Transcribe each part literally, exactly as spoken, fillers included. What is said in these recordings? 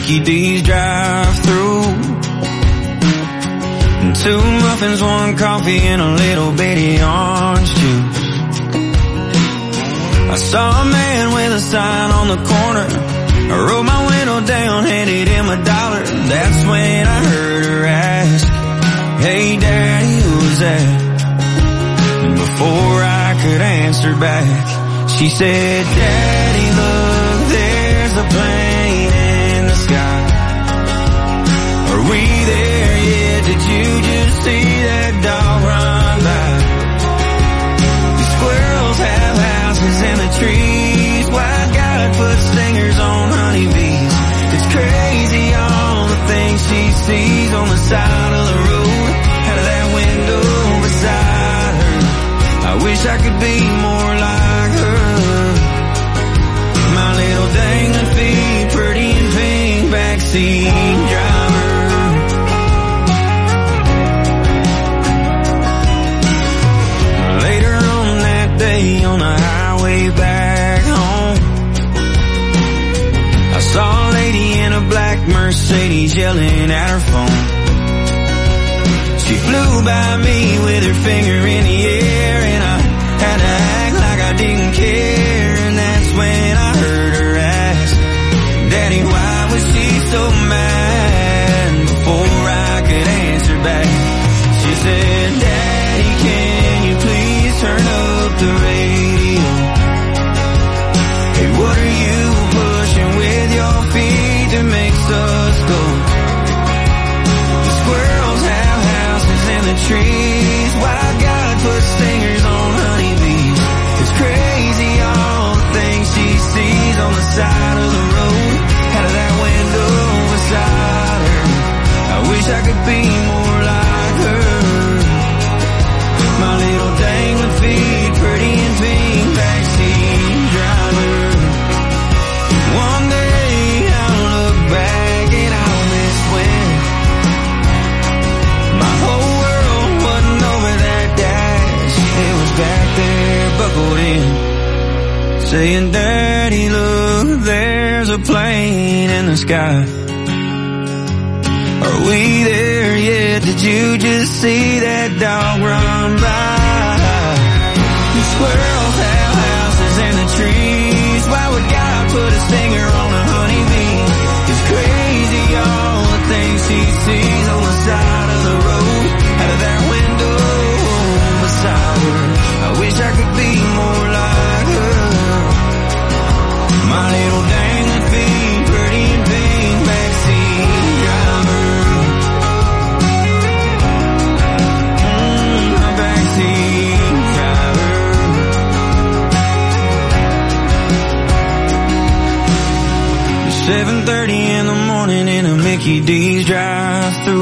Mickey D's drive-thru. Two muffins, one coffee, and a little bitty orange juice. I saw a man with a sign on the corner. I rolled my window down, handed him a dollar. That's when I heard her ask, "Hey Daddy, who's that?" And before I could answer back, she said, "Daddy, look, there's a plane in the sky. Are we there yet? Did you just see that dog run by? The squirrels have houses in the trees. Why God put stingers on honeybees? It's crazy all the things she sees on the side of the road, out of that window beside her. I wish I could be more like her. My little dangling feet, pretty and pink, backseat driver." Later on that day on the highway back home, I saw a lady in a black Mercedes yelling at her phone. She flew by me with her finger in the air, and I had to act like I didn't care. And that's when I heard her ask, "Daddy, why was she so mad?" Before I could answer back, she said, "Daddy, can you please turn up the radio? Hey, what are you pushing with your feet that makes us go? The squirrels have houses in the trees. Why God put stingers on honeybees? It's crazy all the things she sees on the side of the road, out of that window beside her. I wish I could be more like her. My little dangling feet, pretty and pink, backseat driver. One day I'll look back and I'll miss when my whole world wasn't over that dash. It was back there buckled in, saying, "Daddy, look, there's a plane in the sky. Are we there yet? Did you just see that dog run by? The squirrels have houses in the trees. Why would God put a stinger on a honeybee? It's crazy all the things he sees on the side of the road, out of that window beside her. I wish I could be more like her. My little dangling feet, pretty and pink, backseat driver." Mm, my backseat driver. It's seven thirty in the morning in a Mickey D's drive-thru.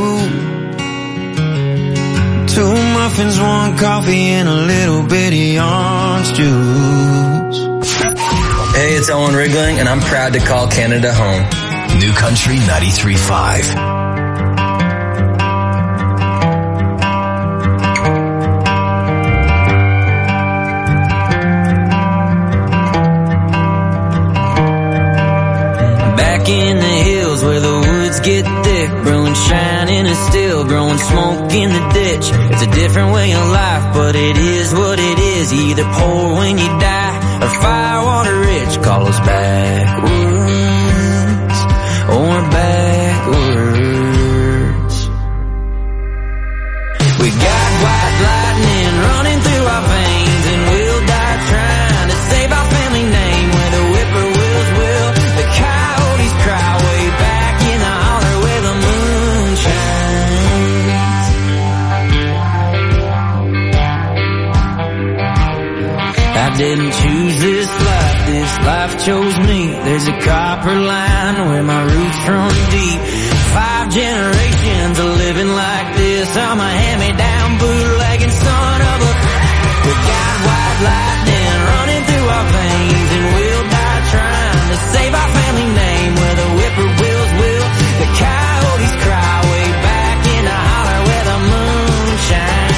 Two muffins, one coffee, and a little bitty orange juice. Hey, it's Owen Rigling, and I'm proud to call Canada home. New Country ninety-three point five. Back in the hills where the woods get thick, brewing shining and still growing smoke in the ditch. It's a different way of life, but it is what it is. You either pour when you die or firewater rich. Call us backwards or backwards. We got white lightning running through our veins, and we'll die trying to save our family name. Where the whippoorwills will, the coyotes cry way back in the holler where the moon shines. I didn't choose this life, this life chose me. There's a copper line where my roots run deep. Five generations of living like this. I'm a hand-me-down bootlegging son of a... We got white lightning running through our veins, and we'll die trying to save our family name. Where the whippoorwills will, the coyotes cry way back in the holler where the moon shines.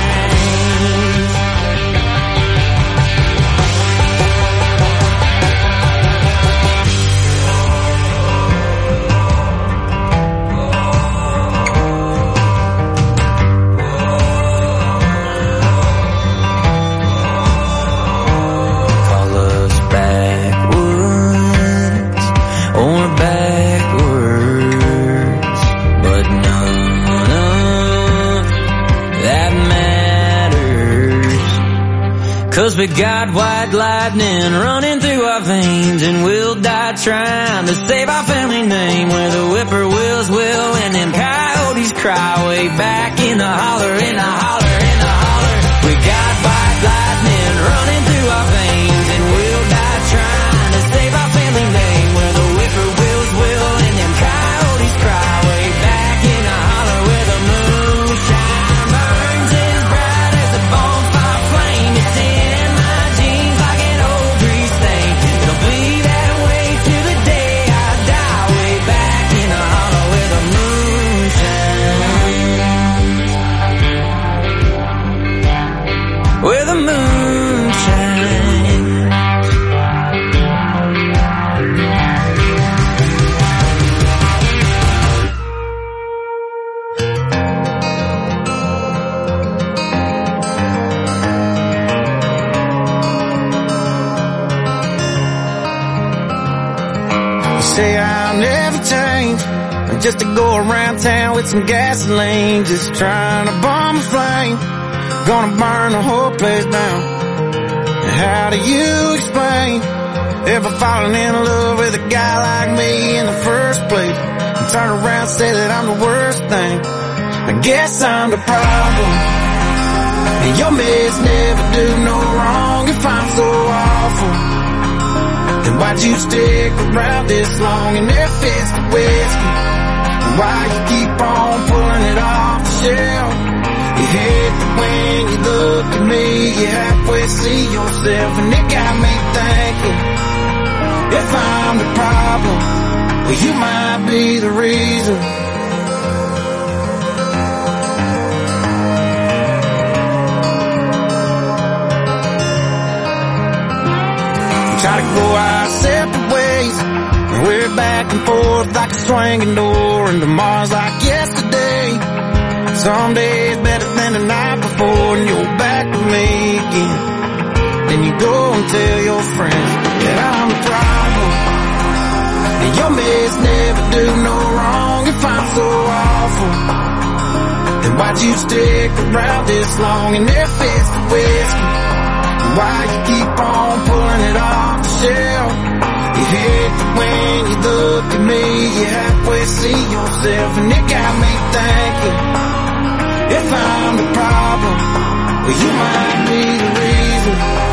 we got white lightning running through our veins, and we'll die trying to save our family name. Where the whippoorwills will and them coyotes cry way back in the holler, in the holler, in the holler. We got white lightning running through our veins, and we'll die trying to save our family name. Where the whippoorwills will and them coyotes cry way back in the holler, where the moonshine burns as bright as a bonfire flame. It's in my jeans like an old grease stain. It'll be that way till the day I die, way back in the holler where the moon shines. Where the moon shines. Say I'll never change, just to go around town with some gasoline, just trying to bomb a flame, gonna burn the whole place down. How do you explain ever falling in love with a guy like me in the first place, and turn around and say that I'm the worst thing? I guess I'm the problem, and your mess never do no wrong. If I'm so awful, then why'd you stick around this long and if it's the whiskey? Why you keep on pulling it off the shelf? You hate that when you look at me, you halfway see yourself, and it got me thinking, if I'm the problem, well you might be the reason. Try to go our separate ways, and we're back and forth like a swinging door, and tomorrow's like yesterday. Some days better than the night before, and you're back with me again. Then you go and tell your friends that I'm the problem, and your mess never do no wrong. If I'm so awful, then why'd you stick around this long? And if it's the whiskey, why you keep on pulling it off the shelf? You hate that when you look at me, you halfway see yourself, and it got me thinking, if I'm the problem, well you might be the reason.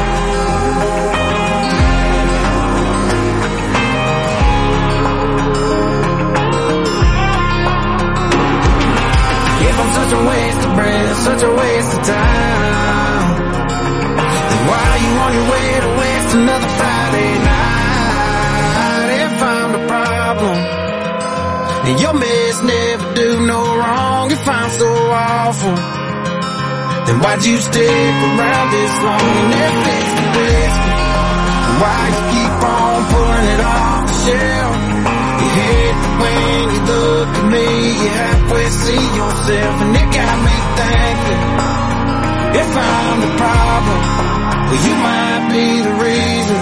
If I'm such a waste of breath, such a waste of time, why are you on your way to waste another Friday night? If I'm the problem, and your mess never do no wrong. If I'm so awful, then why'd you stick around this long? And if it's the whiskey, why you keep on pulling it off the shelf? You hate that when you look at me, you halfway see yourself, and it got me thinking, if I'm the problem, well, you might be the reason.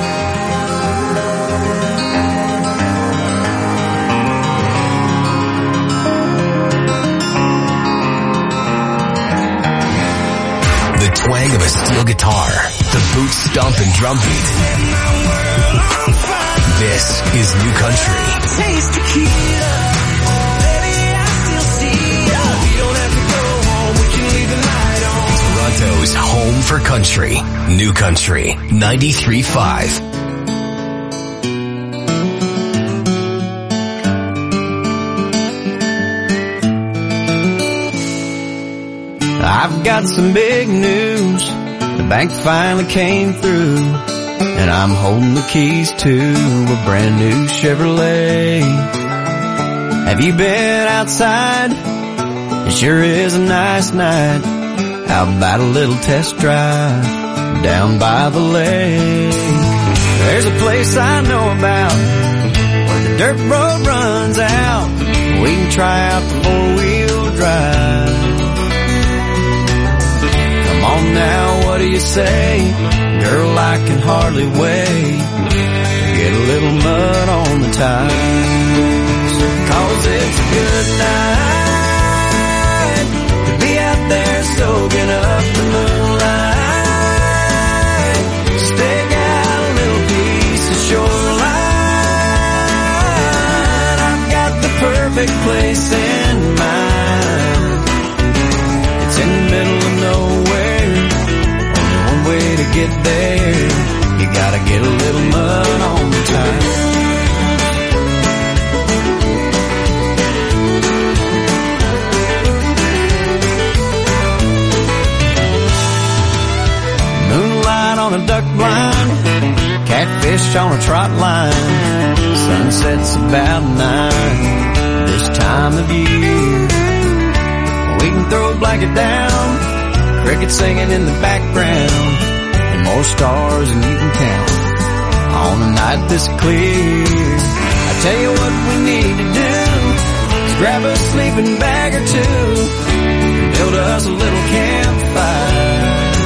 The twang of a steel guitar, the boot stomp and drum beat. This is New Country. Taste tequila, baby, I still see ya. You don't have to go home, we can leave the night on. Toronto's home for country. New Country ninety-three point five. I've got some big news. The bank finally came through, and I'm holding the keys to a brand new Chevrolet. Have you been outside? It sure is a nice night. How about a little test drive down by the lake? There's a place I know about where the dirt road runs out. We can try out the four-wheel drive. Come on now, what do you say? Girl, I can hardly wait to get a little mud on the tires. Cause it's a good night to be out there soaking up the moonlight. get there, you gotta get a little mud on the tires. Moonlight on a duck blind, catfish on a trot line. Sunset's about nine this time of year. We can throw a blanket down, crickets singing in the background, and more stars than you can count on a night this clear. I tell you what we need to do is grab a sleeping bag or two and build us a little campfire.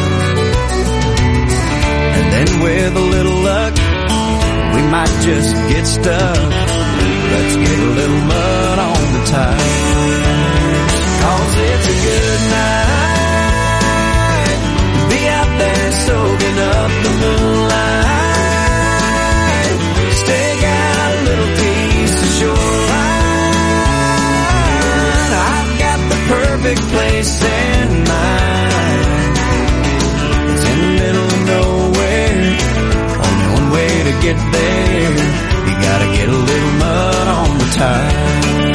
And then with a little luck, we might just get stuck. Let's get a little mud on the tires, 'cause it's a good night to be out there soaking up the moonlight. Stake out a little piece of shoreline. I've got the perfect place in mind. It's in the middle of nowhere, only one way to get there. You gotta get a little mud on the tires.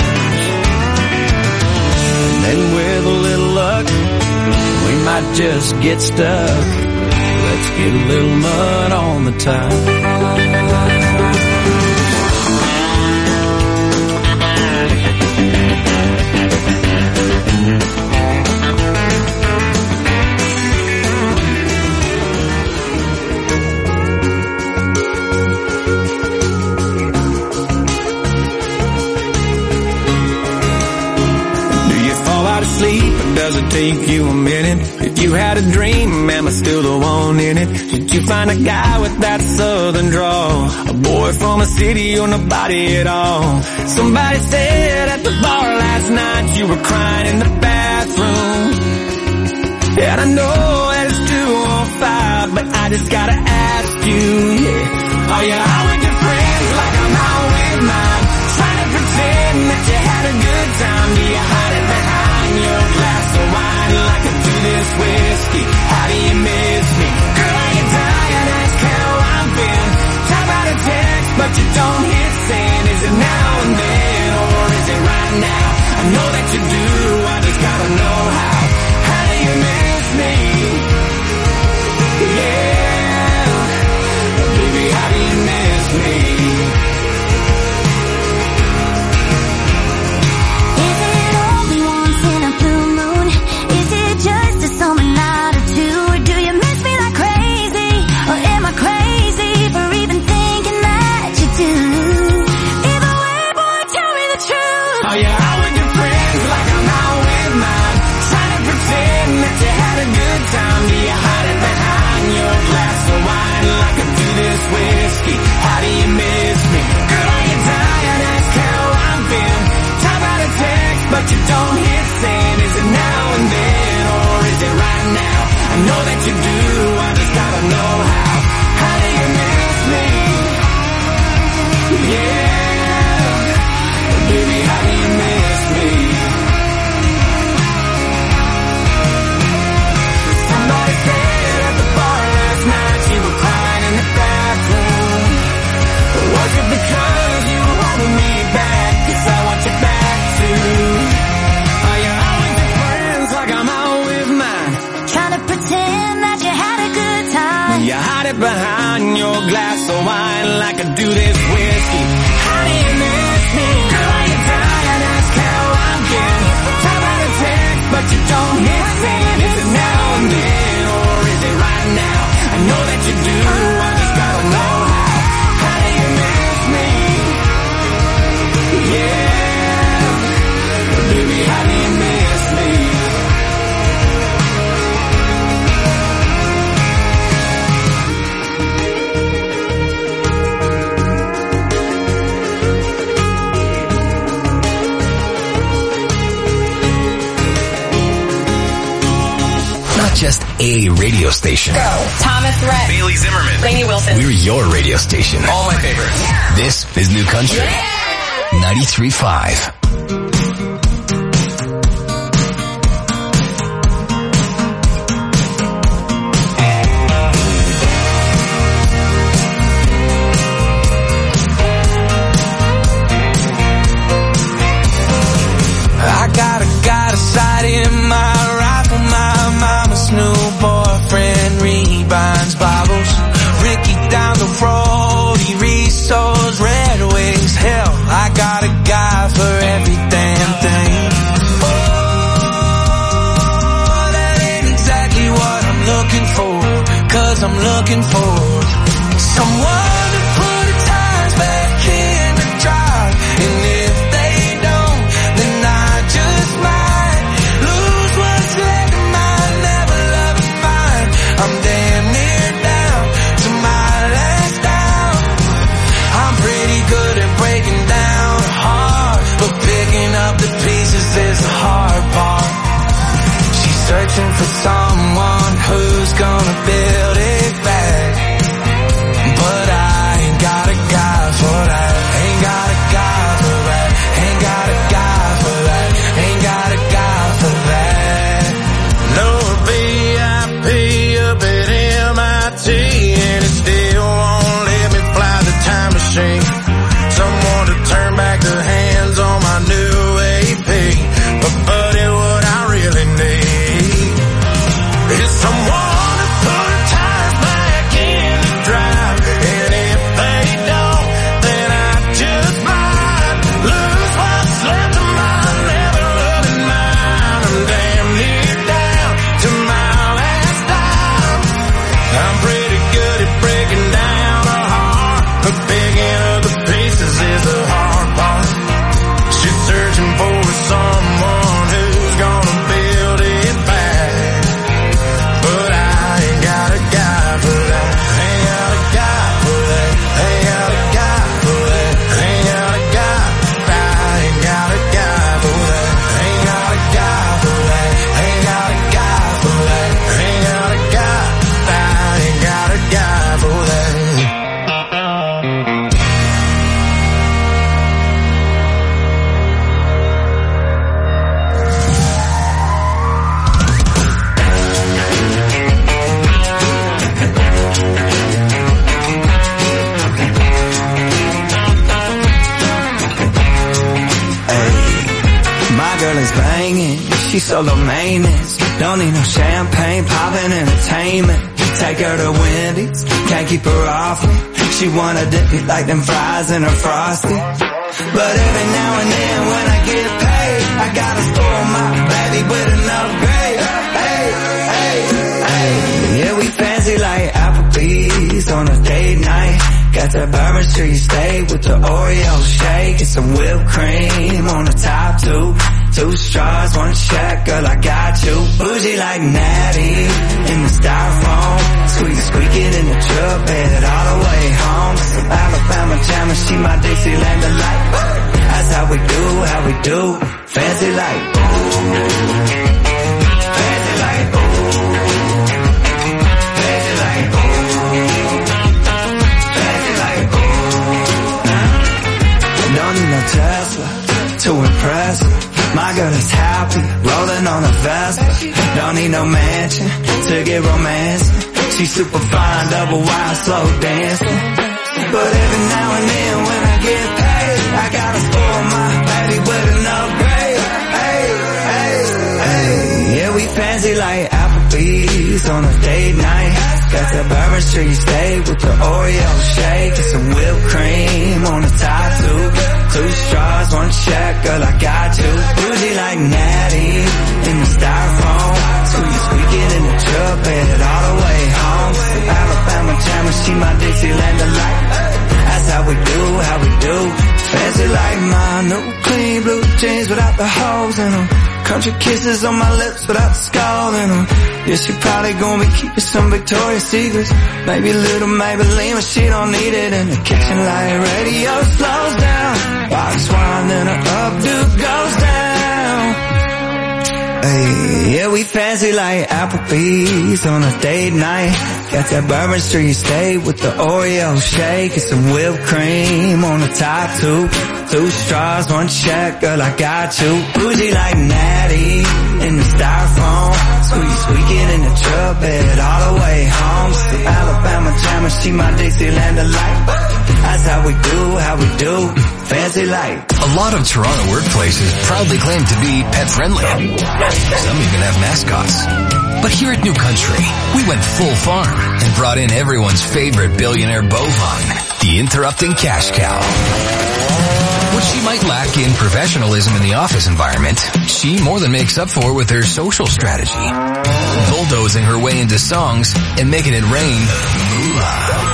And then with a little luck, we might just get stuck. Let's get a little mud on the tires. Does it take you a minute? If you had a dream, am I still the one in it? Did you find a guy with that southern drawl? A boy from a city or nobody at all? Somebody said at the bar last night you were crying in the bathroom. And I know that it's two on five, but I just gotta ask you, yeah. Are you out with your friends like I'm out with mine? Trying to pretend that you had a good time. Do you hide it behind your glass of wine like I do this whiskey? How do you miss me? Girl, are you dying? Ask how I've been. Type out a text, but you don't hit send. Is it now and then, or is it right now? I know that you do, I just gotta know how. How do you miss me? Yeah, baby, how do you miss me? Whiskey, how do you miss me? Girl, are you dying? Ask how I've been. Type out a text, but you don't hit send. Is it now and then, or is it right now? I know that you do, I just gotta know how. How do you miss me? Yeah, baby, how do you miss me? Somebody said at the bar last night you were crying in the bathroom. Was it because you were holding me back? 'Cause I want you back too. Are you out with your friends like I'm out with mine? Trying to pretend that you had a good time. You hide it behind your glass of wine like I do this whiskey. How do you miss me? Girl, are you dying? Ask how I've been. Type out a text, but you don't hit send. Is it now and then, or is it right now? I know that you do, I just gotta know how. How do you miss me? Yeah, baby, how do you miss me? Just a radio station. Go. Thomas Rhett. Bailey Zimmerman. Lainey Wilson. We're your radio station. All my favorites. Yeah. This is New Country. Yeah. ninety-three point five. looking for someone to put the tires back in the drive. And if they don't, then I just might lose what's left of mine. Never love and find I'm damn near down to my last down. I'm pretty good at breaking down hard, but picking up the pieces is the hard part. She's searching for someone who's gonna build it back, but I ain't got a guy for that. Ain't got a guy for that. Ain't got a guy for that. Ain't got a guy for that. No V I P up at M I T, and it still won't let me fly the time machine. Someone to turn back the hands on my new A P. But buddy, what I really need is someone to put the tires back in the drive. And if they don't, then I just might lose what's left of my never loving mind. I'm damn near down to my last dime. I'm pretty good at breaking down a heart, but picking up the pieces is the hard part. She's searching for someone who's gonna build it back, but I ain't got a guy for that. Ain't got a guy for that. Ain't got a guy for that. Ain't got a guy. I ain't got a guy for that. Ain't got a guy for that. Ain't got a guy for that. Ain't got a guy. I ain't got a guy for that. My girl is banging, she's solo maintenance. Don't need no champagne, poppin' entertainment. Take her to Wendy's, can't keep her off me. She wanna dip it like them fries in her frosty. But every now and then when I get paid, I gotta spoil my baby with an upgrade. Hey, hey, hey. Yeah, we fancy like Applebee's on a date night. Got that Bourbon Street steak with the Oreo shake and some whipped cream on the top two. Two straws, one check, girl, I got you. Bougie like Natty in the styrofoam. Squeak, squeaking in the truck bed all the way home. Some Alabama jam and she my Dixieland delight. That's how we do, how we do. Fancy like ooh. Fancy like ooh. Fancy like ooh. Fancy like ooh. Don't need no Tesla to impress her. My girl is happy, rolling on a Vespa. Don't need no mansion to get romancing. She's super fine, double wide, slow dancing. But every now and then when I get paid, I gotta spoil my baby with an upgrade. Hey, hey, hey. Yeah, we fancy like Applebee's on a date night. Got that Bourbon Street steak with the Oreo shake and some whipped cream on the top two. Two straws, one check, girl, I got you. Bougie like Natty in the styrofoam. Squeak, squeaking in the truck bed all the way home. Alabama jam and she my Dixieland delight. That's how we do, how we do. Fancy like my new clean blue jeans without the holes in them. Country kisses on my lips without the skull in them. Yeah, she probably gonna be keeping some Victoria's Secrets. Maybe a little Maybelline, but she don't need it. In the kitchen like radio slows down. Box wine, then her updo goes down. Hey, yeah, we fancy like Applebee's on a date night. Got that Bourbon Street steak with the Oreo shake and some whipped cream on the top two. Two straws, one check, girl, I got you. Bougie like Natty in the styrofoam. Squeak, squeaking in the truck bed all the way home. Some Alabama jam and she my Dixieland delight. That's how we do, how we do. Fancy like. A lot of Toronto workplaces proudly claim to be pet friendly. Some even have mascots. But here at New Country, we went full farm and brought in everyone's favorite billionaire bovine, the interrupting cash cow. What she might lack in professionalism in the office environment, she more than makes up for with her social strategy. bulldozing her way into songs and making it rain moolah.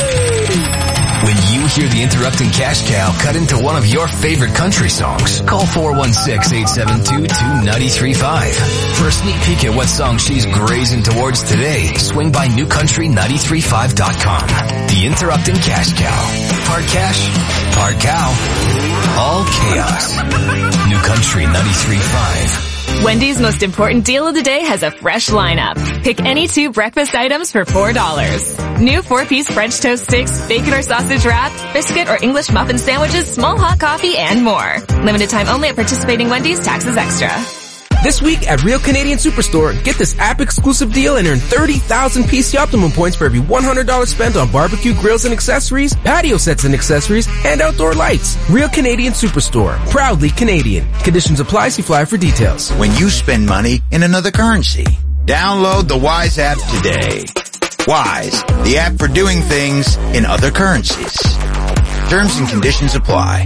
When you hear the interrupting cash cow cut into one of your favorite country songs, call four one six, eight seven two, two nine three five. For a sneak peek at what song she's grazing towards today, swing by new country nine three five dot com. The interrupting cash cow. Part cash, part cow, all chaos. New country nine three five. Wendy's most important deal of the day has a fresh lineup. Pick any two breakfast items for four dollars. New four-piece French toast sticks, bacon or sausage wrap, biscuit or English muffin sandwiches, small hot coffee, and more. Limited time only at participating Wendy's, taxes extra. This week at Real Canadian Superstore, get this app-exclusive deal and earn thirty thousand P C Optimum points for every one hundred dollars spent on barbecue grills and accessories, patio sets and accessories, and outdoor lights. Real Canadian Superstore. Proudly Canadian. Conditions apply. See flyer for details. When you spend money in another currency, download the Wise app today. Wise, the app for doing things in other currencies. Terms and conditions apply.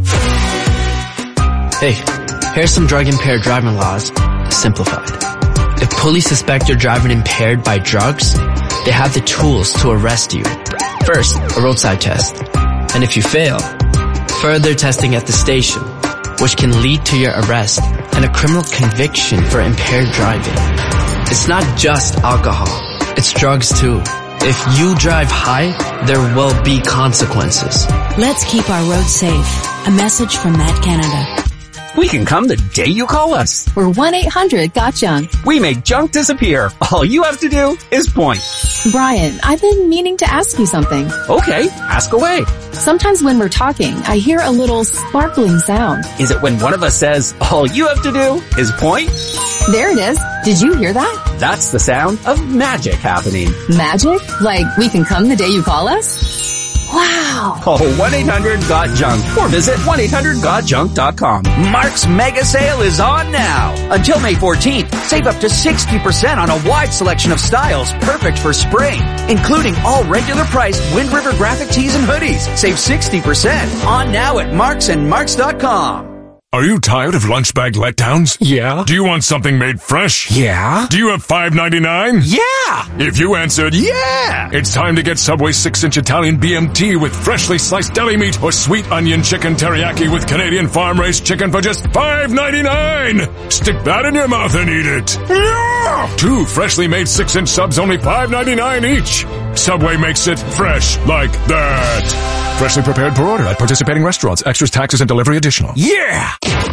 Hey, here's some drug-impaired driving laws. Simplified. If police suspect you're driving impaired by drugs, they have the tools to arrest you. First, a roadside test. And if you fail, further testing at the station, which can lead to your arrest and a criminal conviction for impaired driving. It's not just alcohol, it's drugs too. If you drive high, there will be consequences. Let's keep our roads safe. A message from Matt Canada. We can come the day you call us. We're one eight hundred got junk. We make junk disappear. All you have to do is point. Brian, I've been meaning to ask you something. Okay, ask away. Sometimes when we're talking, I hear a little sparkling sound. Is it when one of us says, all you have to do is point? There it is. Did you hear that? That's the sound of magic happening. Magic? Like we can come the day you call us? Wow. Call one eight hundred got junk or visit one eight hundred got junk dot com. Mark's mega sale is on now. Until May fourteenth, save up to sixty percent on a wide selection of styles perfect for spring, including all regular priced Wind River graphic tees and hoodies. Save sixty percent on now at marks and marks dot com. Are you tired of lunch bag letdowns? Yeah. Do you want something made fresh? Yeah. Do you have five ninety-nine? Yeah. If you answered yeah, it's time to get Subway six inch Italian B M T with freshly sliced deli meat or sweet onion chicken teriyaki with Canadian farm-raised chicken for just five ninety-nine. Stick that in your mouth and eat it. Yeah. Two freshly made six inch subs, only five ninety-nine each. Subway makes it fresh like that. Freshly prepared per order at participating restaurants. Extras, taxes, and delivery additional. Yeah!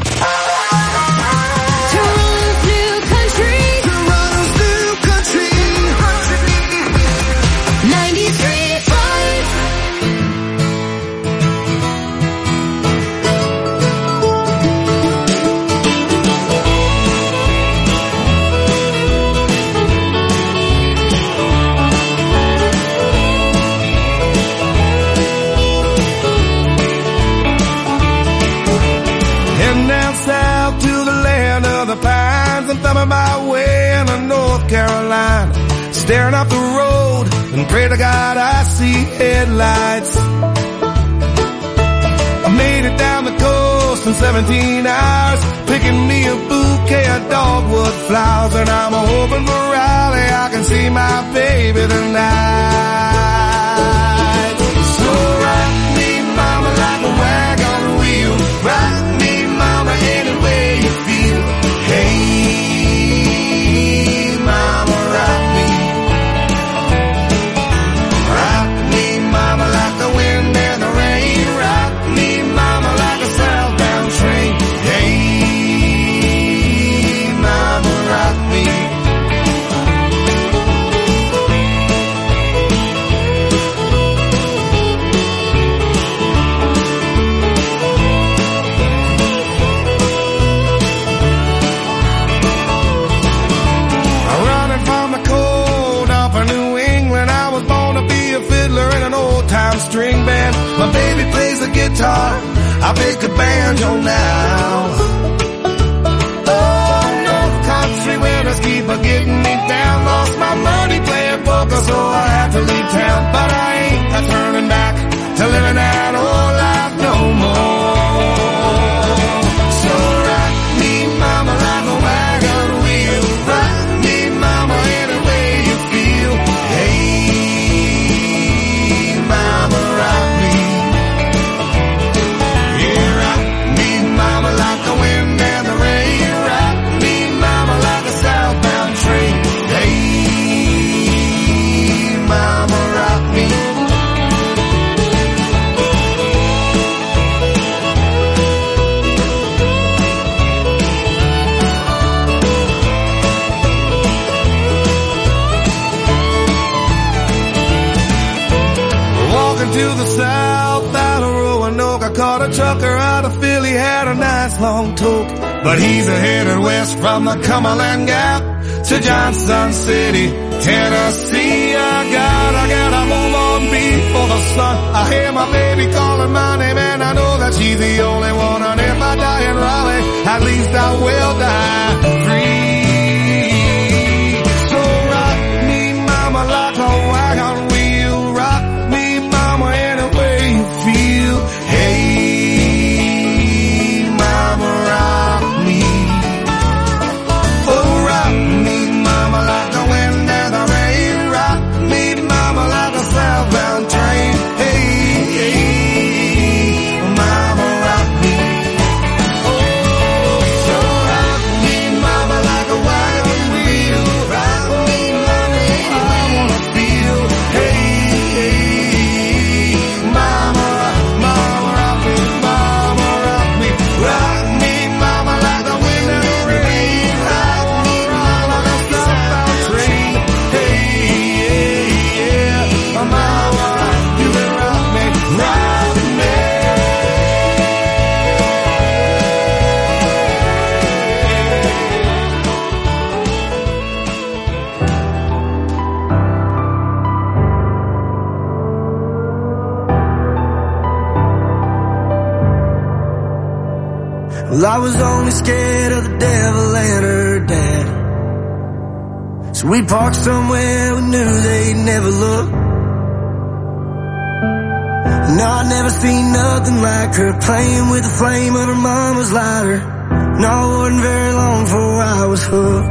I'm thumbing my way into North Carolina, staring up the road and pray to God I see headlights. I made it down the coast in seventeen hours, picking me a bouquet of dogwood flowers, and I'm hoping for Raleigh I can see my baby tonight. So rock me, mama, like a wagon wheel. Rock me, mama, any way you feel. Hey, mama, rock me. Rock me, mama, like the wind and the rain. Rock me, mama, like a southbound train. Hey, mama, rock me. String band, my baby plays the guitar, I pick a banjo now. Oh, North Country winners keep a getting me down. Lost my money playing poker, so I had to leave town. But I ain't a turning back to living that old life no more. So rock me, mama, like a wagon wheel. Rock me, mama, to the south out of Roanoke. I caught a trucker out of Philly, had a nice long toke. But he's headed west from the Cumberland Gap to Johnson City, Tennessee. I got, I gotta move on before the sun. I hear my baby calling my name and I know that she's the only one. And if I die in Raleigh, at least I will die free. So rock me, mama, like a wagon wheel. Rock me, mama, any way you feel. Hey, mama, rock me. Oh, rock me, mama, like the wind and the rain. Rock me, mama, like a southbound train. Hey, hey, mama, rock me. Oh, so rock me, mama, like a wagon wheel. Rock me, mama, I wanna feel. Hey, hey, mama, mama, rock me, mama, rock me. Rock me, mama, like the wind and the rain. Rock me, mama, like a southbound train. Hey, yeah, yeah, mama, you can rock me, rock me. Well, I was only scared of the devil and her dad, so we parked somewhere we knew they'd never look. No, I never seen nothing like her, playing with the flame of her mama's lighter. No, it wasn't very long before I was hooked.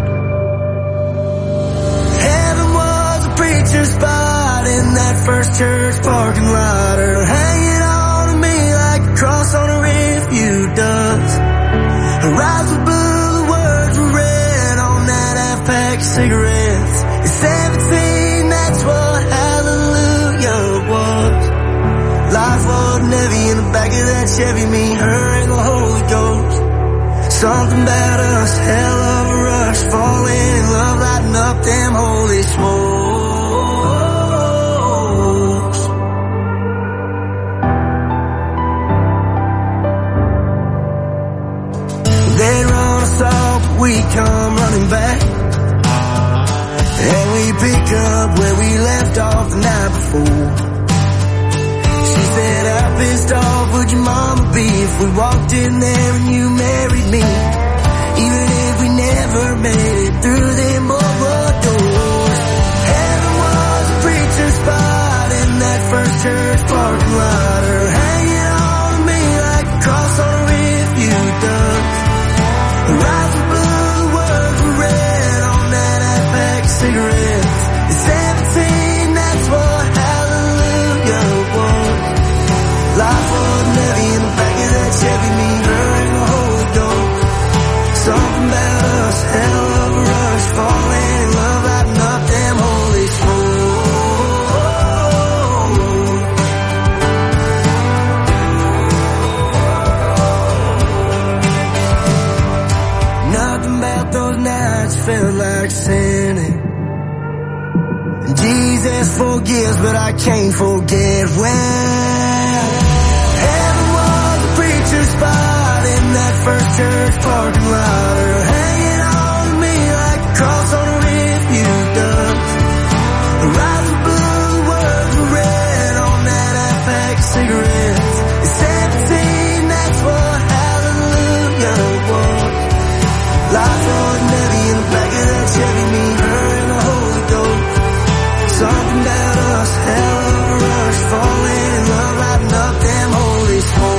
Heaven was a preacher's spot in that first church parking lot, her hanging on to me like a cross on a refuge does. Her eyes were blue, the words were red on that half-pack of cigarettes. At seventeen, that's what hallelujah was. Life wasn't heavy in the back of that Chevy, me, her, and the Holy Ghost. Something about us, hell of a rush, falling in love, lighting up them holy smokes. They run us off, but we come running back, and we pick up where we left off the night before. She said, how pissed off would your mama be if we walked in there and you married me? Even if we never made it through them mobile doors. Heaven was a preacher's spot in that first church parking lot, her hanging on to me like a cross on a refuge does. Her eyes were blue, the words were red on that half-pack of cigarettes. At seventeen, that's what hallelujah was. Life wasn't heavy in the back of that Chevy, me, her, and the Holy Ghost. Something about us, hell of a rush, falling in love, lighting up them holy smokes. Nothing about those nights felt like sinning. Jesus forgives, but I can't forget when heaven was a preacher's spot in that first church parking lot, her hanging on to me like a cross on a refuge does. Her eyes were blue, the words were red on that half-pack of cigarettes. At seventeen, that's what hallelujah was. Life wasn't heavy in the back of that Chevy, me, her, and the Holy Ghost. Something about us, hell of a rush, falling in love, lighting up them holy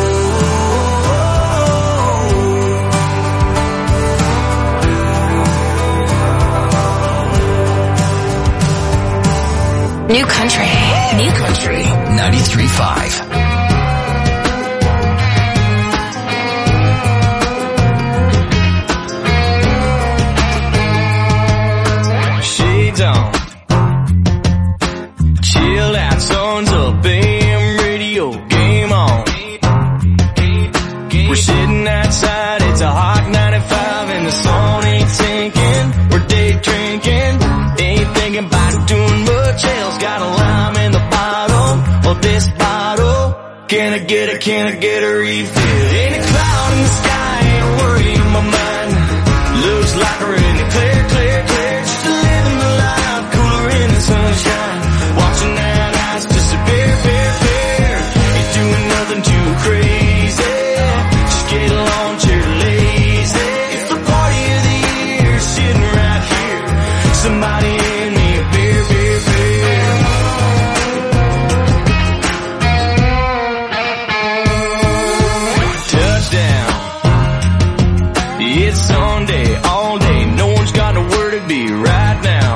smokes. New Country. New Country ninety-three point five. Shades on, chill out, songs up, A M radio, game on. We're sitting outside, it's a hot ninety-five and the sun ain't sinking. We're day drinking, ain't thinking about doing much else. Got a lime in the bottle, or this bottle Can I get a, can I get a refill? Ain't a cloud in the sky, ain't a worry in my mind. Looks like we're in the clear, clear, clear. Just living the life, cooler in the sunshine. Watching that ice disappear, fair, fair. Ain't doing nothing too crazy. Just get along, cheer lazy. It's the party of the year, sitting right here. Somebody hand me a beer, beer, beer. Touchdown. It's Sunday, all day. No one's got nowhere to be right now.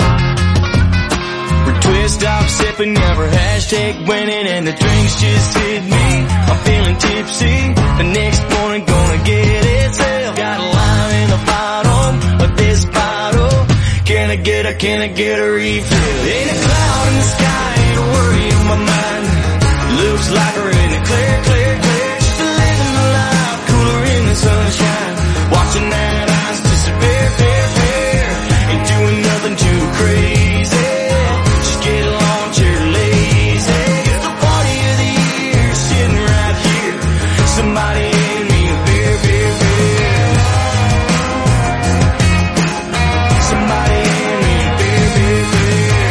We're twist off, sipping, never hashtag winning, and the drinks just hit me. I'm feeling tipsy. The next morning gonna get itself. Got a lime in the bottom of this bottle. Can I get a, can I get a refill? Ain't a cloud in the sky, ain't a worry in my mind. Looks like we're in the clear, clear, clear. Just living the life, cooler in the sunshine. Watching that ice disappear, fair, fair. Ain't doing nothing too crazy. Just get along, cheer lazy. It's the party of the year, sitting right here. Somebody hand me a beer, beer, beer. Somebody hand me a beer, beer, beer.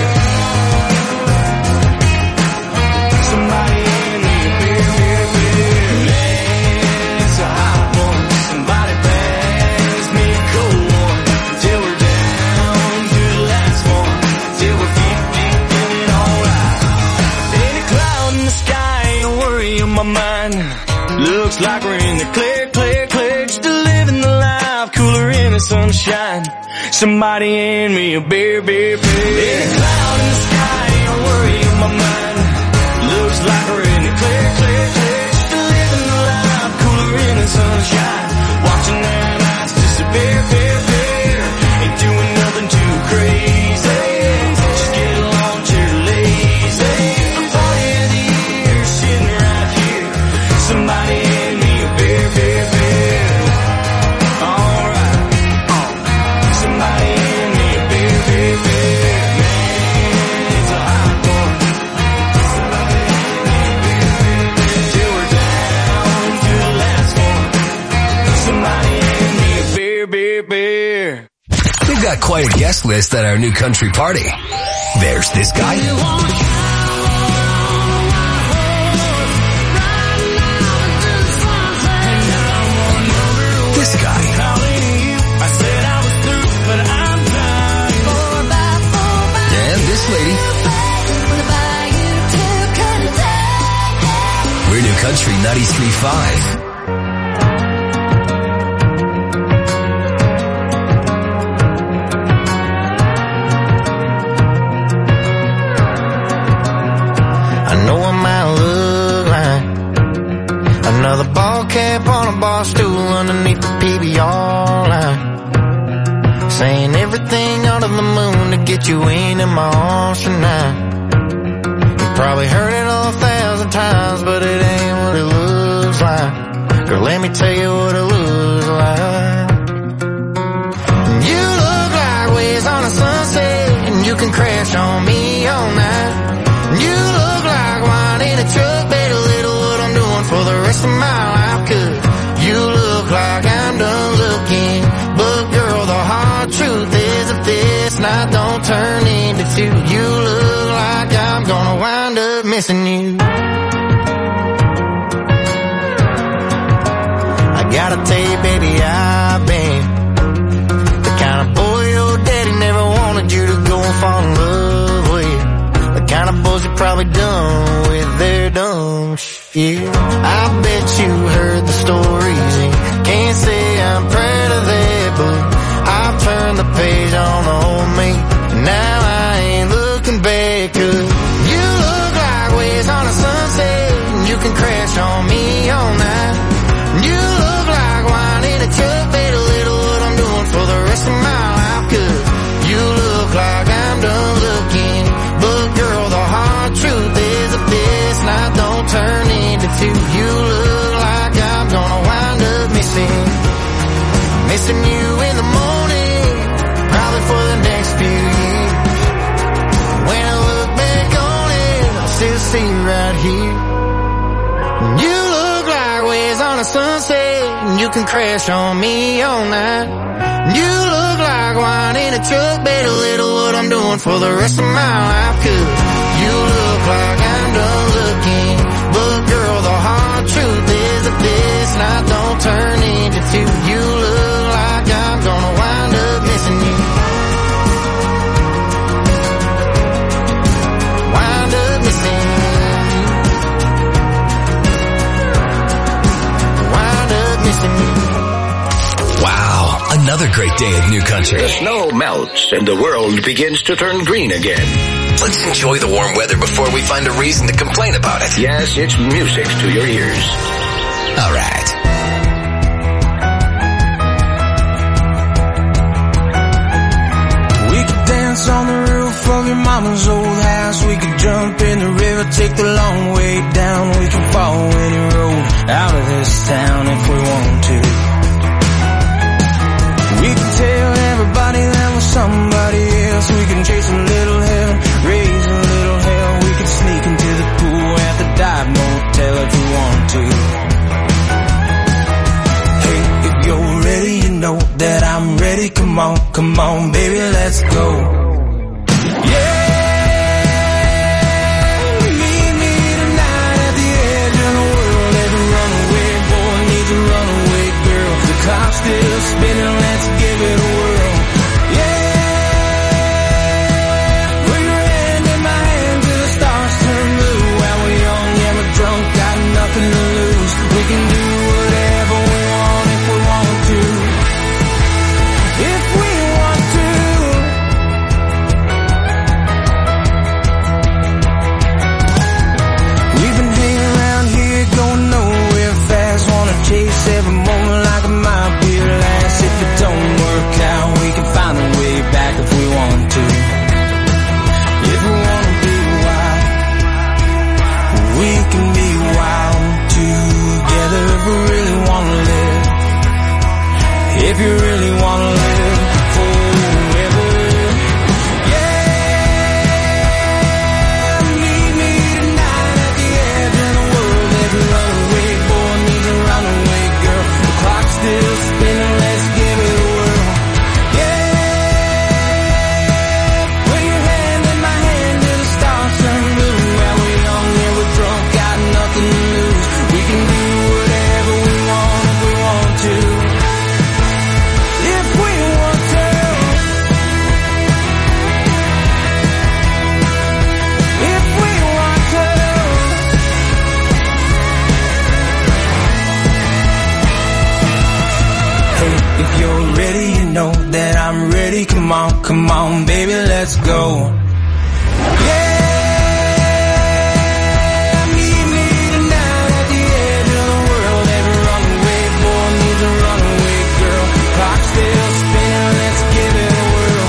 Somebody hand me a beer, beer, beer. Man, it's a hot one. Somebody pass me a cold one. Till we're down to the last one. Till we're feet deep in it all right. Ain't a cloud in the sky, ain't a worry in my mind. Looks like we're in the clear, clear, clear. Just living the life, cooler in the sunshine. Somebody hand me a beer, beer, beer. Ain't a cloud in the sky, ain't a worry in my mind. Looks like we're in the clear, clear, clear. Just living the life, cooler in the sunshine. Watching that ice disappear, fair, fair. Ain't doing nothing too crazy. Just get along, cheer lazy. It's the party of the year, sitting right here. Somebody hand me a beer, beer, beer. Alright. Somebody hand me a beer, beer, beer. Man, it's a hot one. Somebody hand me a beer, beer, beer. Till we're down to the last one. Somebody hand me a beer, beer, beer. We've got quite a guest list at our new country party. There's this guy. This guy. I said I was through, but I'm trying. And this lady. We're New Country ninety-three point five. I know I might look like another ball cap on a bar stool underneath the P B R line, saying everything under the moon to get you into my arms tonight. You probably heard it all a thousand times, but it ain't what it looks like. Girl, let me tell you what it looks like. You look like waves on a sunset, and you can crash on me all night. You look like wine in a truck, better little what I'm doing for the rest of my life. Cause you look like I'm done looking, but girl, the hard truth is if this night don't turn into two, you look like I'm gonna wind up missing you. I gotta tell you, baby, I've been the kind of boy your daddy never wanted you to go and fall in love with. The kind of boys you probably done with their dumb shit. I bet you heard the stories and can't say I'm proud of that, but I've turned the page on the old me. Now I ain't looking back, cause you look like waves on a sunset, and you can crash on me all night. You look like wine in a truck, better little what I'm doing for the rest of my life. Cause you look like I'm done looking, but girl, the hard truth is if this night don't turn into two, you look sunset, and you can crash on me all night. You look like wine in a truck, bet a little what I'm doing for the rest of my life. 'Cause you look like I'm done looking, but girl, the hard truth is that this night don't turn into two. You look like I'm gonna wind up missing you. Wind up missing you. Wind up missing you. Wow, another great day at New Country. The snow melts and the world begins to turn green again. Let's enjoy the warm weather before we find a reason to complain about it. Yes, it's music to your ears. All right. We could dance on the roof of your mama's old house. We could jump in the river, take the long way down. We can follow any road out of this town if we want to. We can tell everybody that we're somebody else. We can chase a little heaven, raise a little hell. We can sneak into the pool at the dive motel if we want to. Hey, if you're ready, you know that I'm ready. Come on, come on, baby, let's go. Yeah! Meet me tonight at the edge of the world. Every runaway boy needs a runaway girl. The clock's still spinning, let's give it a whirl. Yeah, put your hand in my hand till the stars turn blue. While we're young and we're drunk, got nothing to lose. We can do whatever we want if we want to. If we want to. We've been hanging around here, going nowhere fast. Wanna chase every moment like it might be the last. If it don't work out, we can find a way back if we want to. If we wanna be wild, we can be wild together. If we really wanna live, if you really wanna live forever. Yeah, meet me tonight at the edge of the world. Every runaway boy needs a runaway girl. The clock's still spinning, let's give it a whirl. Yeah, put your hand in my hand till the stars turn blue. While we're young and we're drunk, got nothing to lose. We can do whatever we want if we want to. If we want to. If we want to. Hey, if you're ready, you know that I'm ready. Come on, come on, baby, let's go. Yeah, meet me tonight at the edge of the world. Every runaway boy needs a runaway girl. Clock's still spinning, let's give it a whirl.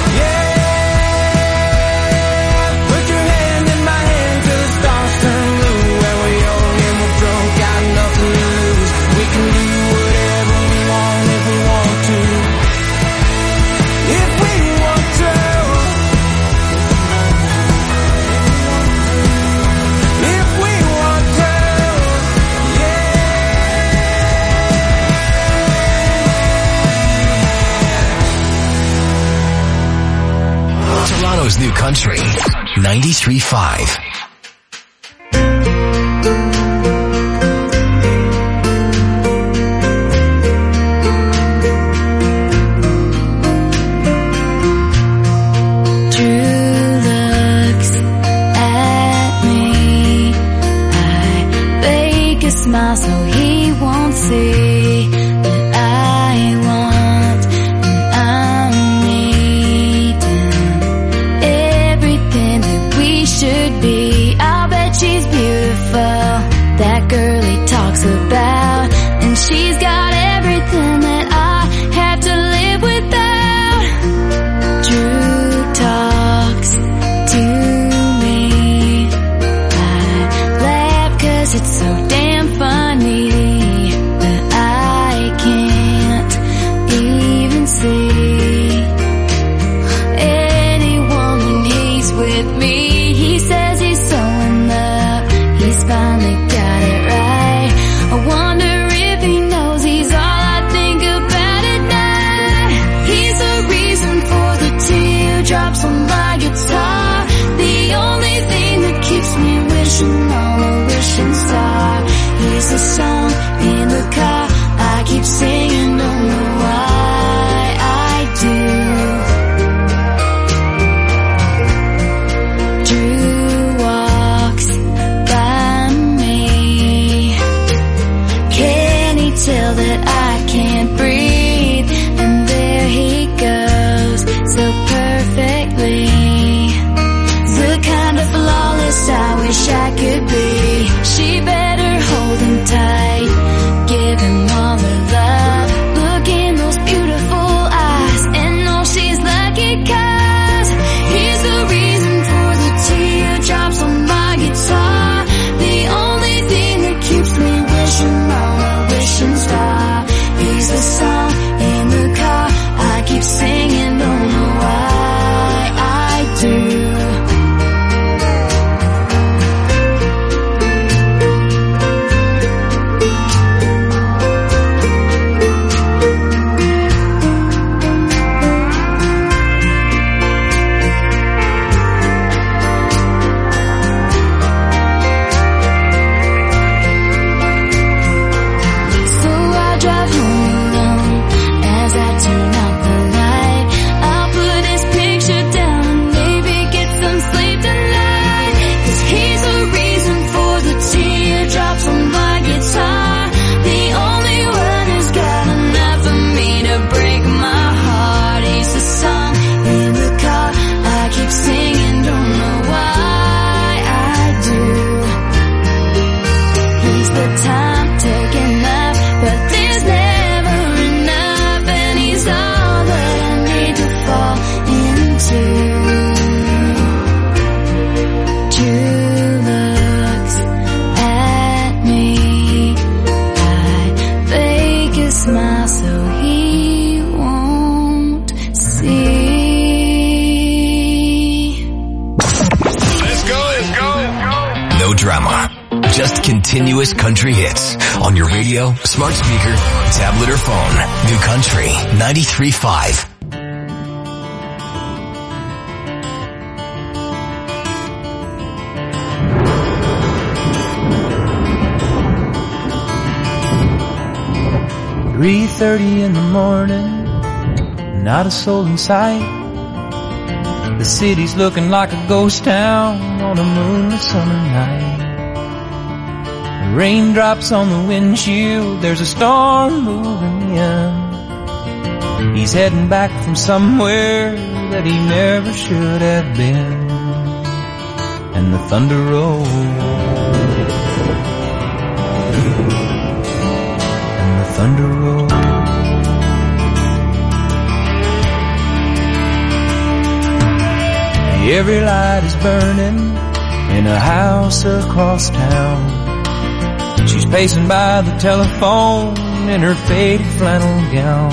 Yeah, put your hand in my hand till the stars turn blue. When we're young and we're drunk, got nothing to lose. We can do whatever we want if we want to. If we want to. If we want to. Toronto's New Country, ninety-three point five. True looks at me. I fake a smile so he won't see that I want and I'm needing everything that we should be. Continuous country hits on your radio, smart speaker, tablet, or phone. New Country ninety-three point five. three thirty in the morning, not a soul in sight. The city's looking like a ghost town on a moonlit summer night. The raindrops on the windshield, there's a storm moving in. He's heading back from somewhere that he never should have been. And the thunder rolls, and the thunder rolls. Every light is burning in a house across town. She's pacing by the telephone in her faded flannel gown,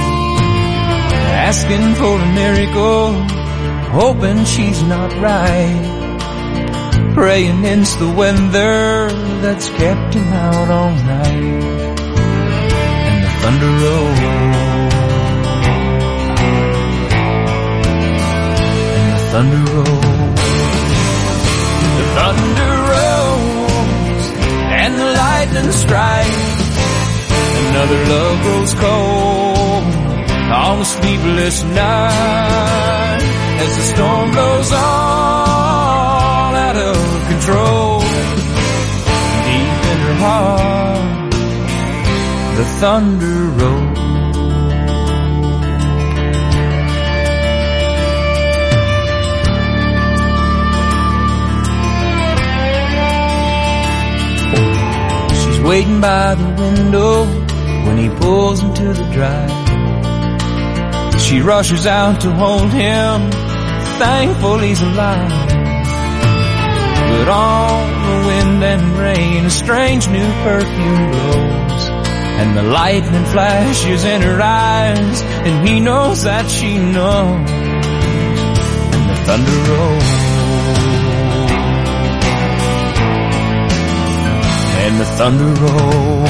asking for a miracle, hoping she's not right, praying it's the weather that's kept him out all night. And the thunder rolls, thunder rolls, the thunder rolls, and the lightning strikes. Another love grows cold on a sleepless night as the storm blows all out of control. Deep in her heart, the thunder rolls. Waiting by the window when he pulls into the drive. She rushes out to hold him, thankful he's alive. But on the wind and rain, a strange new perfume blows, and the lightning flashes in her eyes, and he knows that she knows. And the thunder rolls, and the thunder rolls,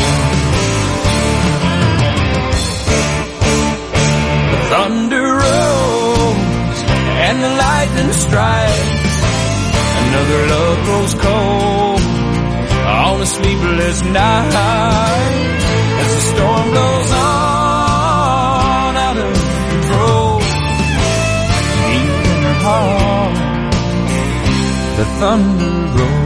the thunder rolls, and the lightning strikes. Another love grows cold on a sleepless night as the storm goes on out of control. Deep in her heart, the thunder rolls.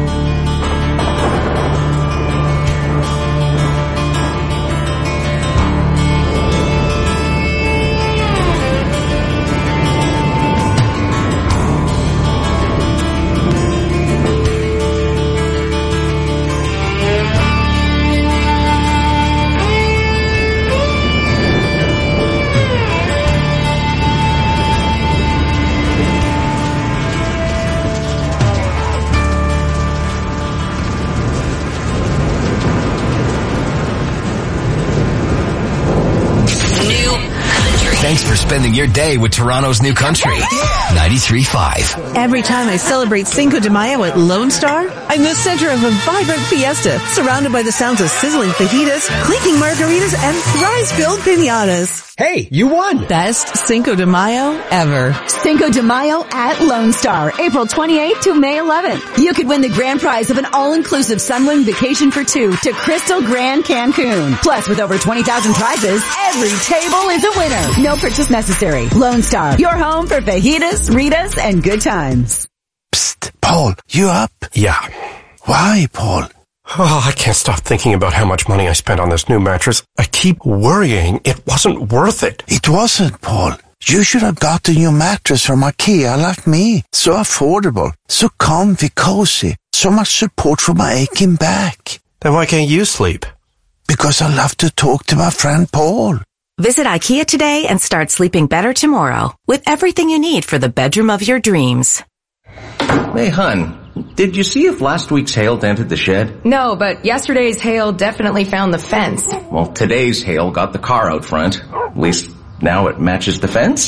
Thanks for spending your day with Toronto's New Country ninety-three point five. Every time I celebrate Cinco de Mayo at Lone Star, I'm the center of a vibrant fiesta, surrounded by the sounds of sizzling fajitas, clinking margaritas, and fries-filled piñatas. Hey, you won! Best Cinco de Mayo ever. Cinco de Mayo at Lone Star, April twenty-eighth to May eleventh. You could win the grand prize of an all-inclusive Sunwing vacation for two to Crystal Grand Cancun. Plus, with over twenty thousand prizes, every table is a winner. No purchase necessary. Lone Star, your home for fajitas, ritas, and good times. Psst, Paul, you up? Yeah. Why, Paul? Oh, I can't stop thinking about how much money I spent on this new mattress. I keep worrying it wasn't worth it. It wasn't, Paul. You should have got the new mattress from IKEA like me. So affordable, so comfy, cozy, so much support for my aching back. Then why can't you sleep? Because I love to talk to my friend Paul. Visit IKEA today and start sleeping better tomorrow with everything you need for the bedroom of your dreams. Hey, hun. Did you see if last week's hail dented the shed? No, but yesterday's hail definitely found the fence. Well, today's hail got the car out front. At least now it matches the fence.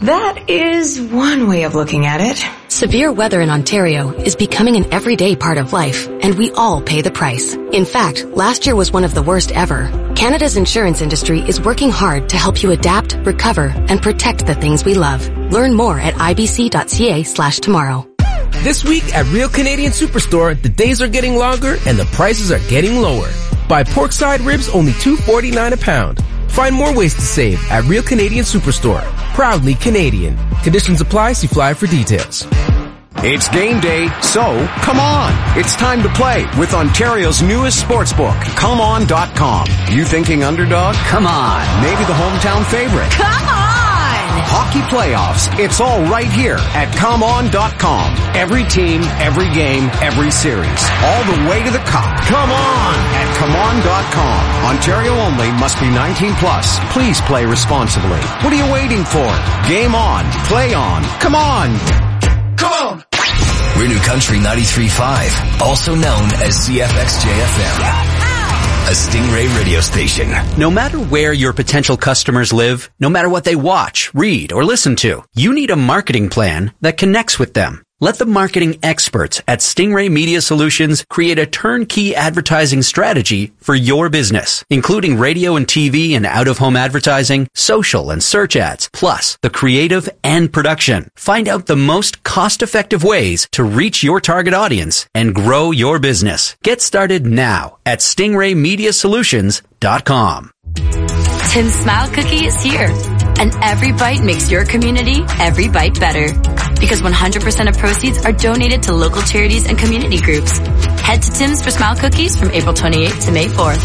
That is one way of looking at it. Severe weather in Ontario is becoming an everyday part of life, and we all pay the price. In fact, last year was one of the worst ever. Canada's insurance industry is working hard to help you adapt, recover, and protect the things we love. Learn more at ibc.ca slash tomorrow. This week at Real Canadian Superstore, the days are getting longer and the prices are getting lower. Buy porkside ribs only two forty-nine a pound. Find more ways to save at Real Canadian Superstore. Proudly Canadian. Conditions apply. See flyer for details. It's game day, so come on. It's time to play with Ontario's newest sportsbook, come on dot com. You thinking underdog? Come on. Maybe the hometown favorite. Come on! Hockey playoffs. It's all right here at come on dot com. Every team, every game, every series. All the way to the cup. Come on at come on dot com. Ontario only, must be nineteen plus. Please play responsibly. What are you waiting for? Game on. Play on. Come on. Come on. We're New Country ninety-three point five, also known as C F X J F M, a Stingray radio station. No matter where your potential customers live, no matter what they watch, read, or listen to, you need a marketing plan that connects with them. Let the marketing experts at Stingray Media Solutions create a turnkey advertising strategy for your business, including radio and T V and out-of-home advertising, social and search ads, plus the creative and production. Find out the most cost-effective ways to reach your target audience and grow your business. Get started now at stingray media solutions dot com. Tim's Smile Cookie is here, and every bite makes your community every bite better. Because one hundred percent of proceeds are donated to local charities and community groups. Head to Tim's for Smile Cookies from April twenty-eighth to May fourth.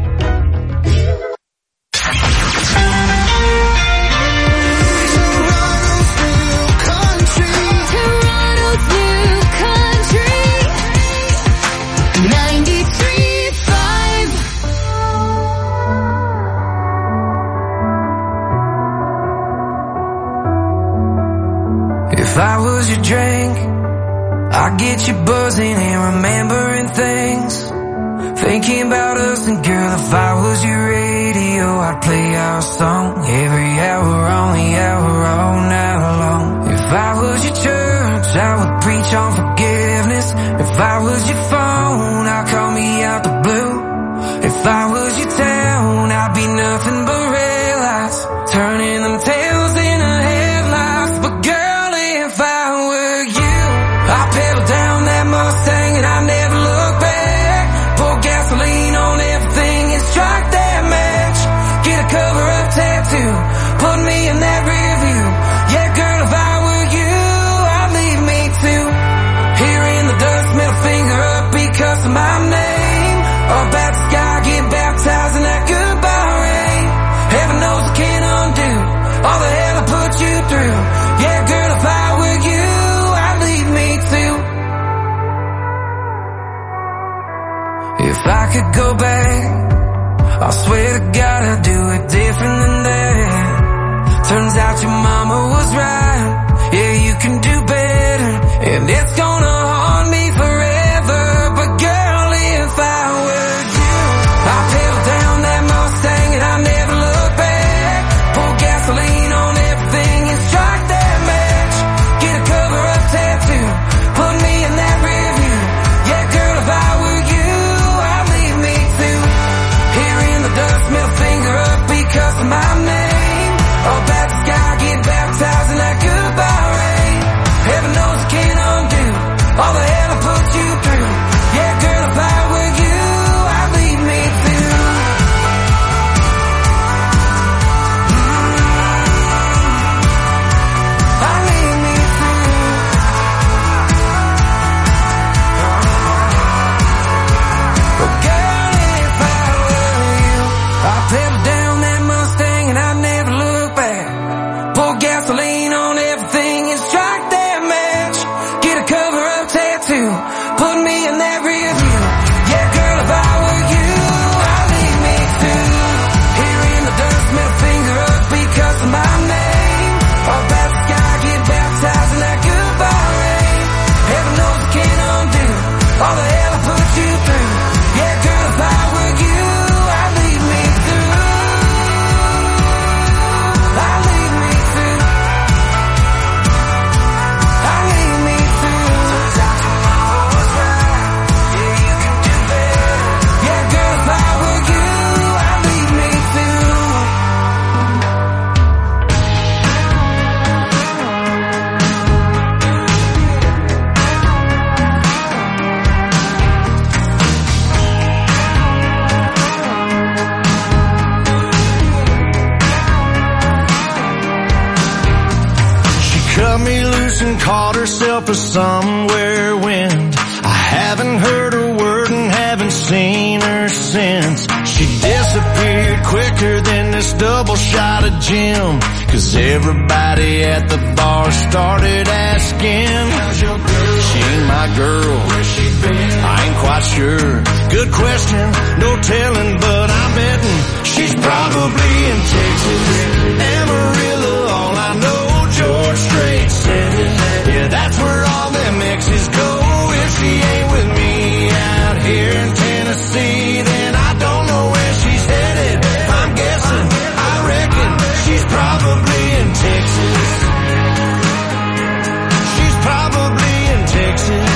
If I was your drink, I'd get you buzzing and remembering things. Thinking about us, and girl, if I was your radio, I'd play our song every hour on the hour all night long. If I was your church, I would preach on forgiveness. If I was your phone, I'd call me out the blue. If I was your town, I'd be nothing but red lights, turning them tails into headlights. But girl, if I were you, I'd pedal down that Mustang and I'd never look back. Pour gasoline on everything and strike that match. Get a cover-up tattoo, put me in that rear view. Yeah, girl, if I were you, I'd leave me too. Here in the dust, middle finger up because of my name. Up at the sky, get baptized in that goodbye rain. Heaven knows I can't undo all the hell I put you through. Yeah, girl, if I were you, I'd leave me too. If I could go back, I swear to God I'd do it different than that. Turns out your mama was right. Yeah, you can do better, and it's gonna haunt me forever. But girl, if I were you, I'd pedal down that Mustang and I'd never look back. Pour gasoline on everything and strike that match. Get a cover-up tattoo, put me in that rear view. Yeah, girl, if I were you, I'd leave me too. Here in the dust, middle finger up because of my name. Up at the sky, get baptized cut me loose and called herself a somewhere wind. I haven't heard a word and haven't seen her since. She disappeared quicker than this double shot of gin, 'cause everybody at the bar started asking, how's your girl? She ain't my girl. Where's she been? I ain't quite sure. Good question, no telling, but I'm betting she's probably in Texas. Amarillo, all I know, George Strait said it. Yeah, that's where all them exes go. If she ain't with me out here in Tennessee, then I don't know where she's headed. I'm guessing, I reckon she's probably in Texas. She's probably in Texas.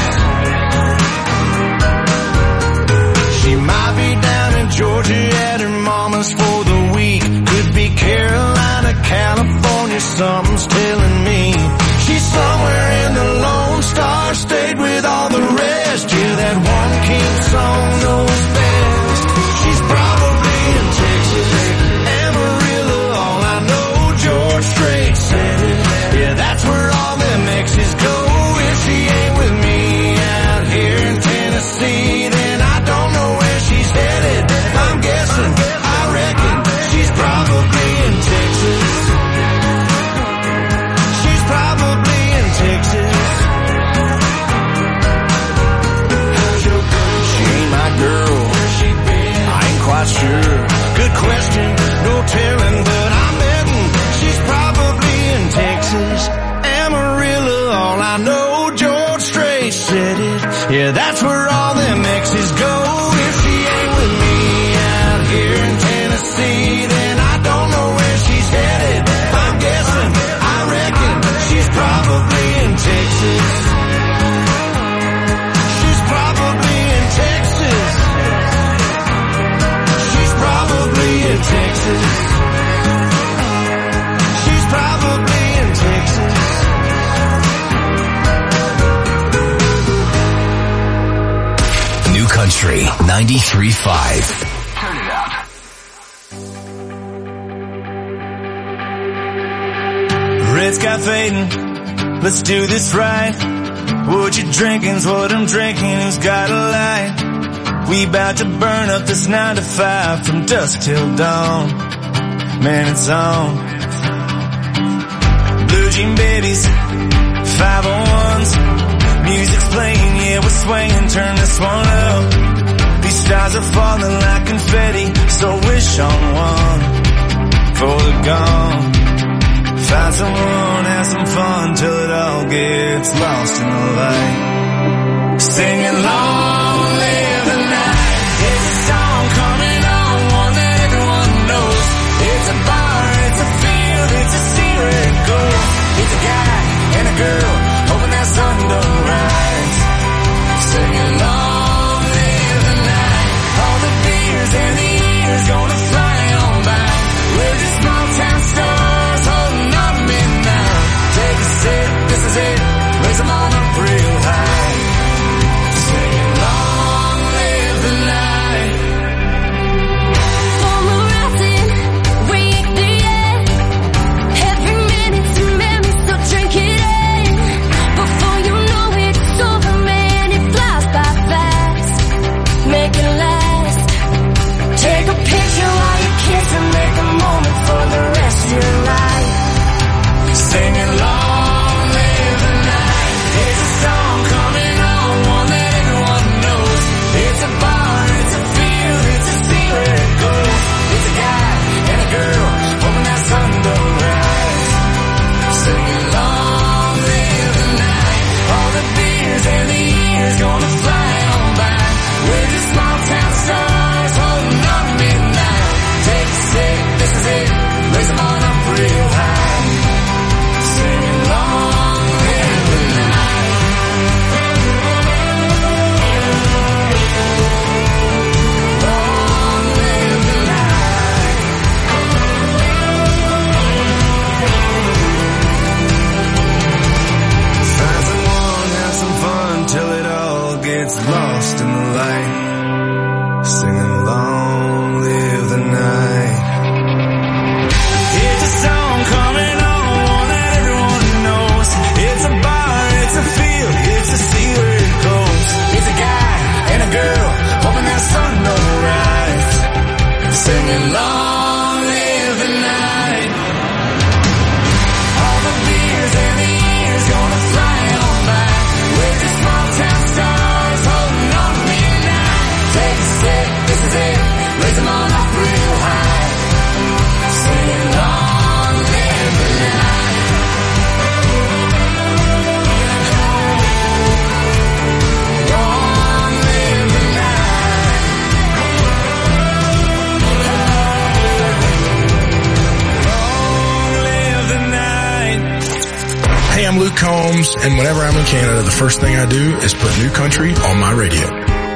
She might be down in Georgia at her mama's for the week. Could be Carolina, California, something's telling me. She's somewhere in the Lone Star State with all the rest. Yeah, that one king song knows best. She's probably in Texas. Amarillo, all I know, George Strait said it. Yeah, that's where all them exes go. If she ain't with me out here in Tennessee, then I don't know where she's headed. I'm guessing, I reckon she's probably in Texas. She's probably in Texas. How's your girl? She ain't my girl. Where's she been? I ain't quite sure. Good question, no telling, but I'm betting she's probably in Texas. Amarillo, all I know, George Strait said it. Yeah, that's where all them exes go. If she ain't with me out here in Tennessee, then I don't know where she's headed. I'm guessing, I reckon she's probably in Texas. She's probably in Texas. She's probably in Texas. She's probably in Texas. New Country ninety-three point five. Turn it up. Red sky fading, let's do this right. What you drinking's what I'm drinking, who's got a light? We bout to burn up this nine to five from dusk till dawn. Man, it's on. Blue jean babies, five oh ones. Music's playing, yeah, we're swaying, turn this one up. These stars are falling like confetti, so wish on one for the gone. Find someone, have some fun till it all gets lost in the light. Singing long live the night. It's a song coming on, one that everyone knows. It's a bar, it's a field, it's a sea where it goes. It's a guy and a girl, hoping that sun don't rise. Singing long live the night. All the beers and the years gonna fly on by. We're just small town stars holding up midnight. Take a sip, this is it. Raise them on up real high. Singing long live the night. For Marathon, breathe the air. Every minute's a memory, so drink it in. Before you know it, it's over, man. It flies by fast. Make it last. Take a picture while you kiss and make a moment for the rest of your life. Singing long live the night. It's a song I'm Luke Combs, and whenever I'm in Canada, the first thing I do is put New Country on my radio.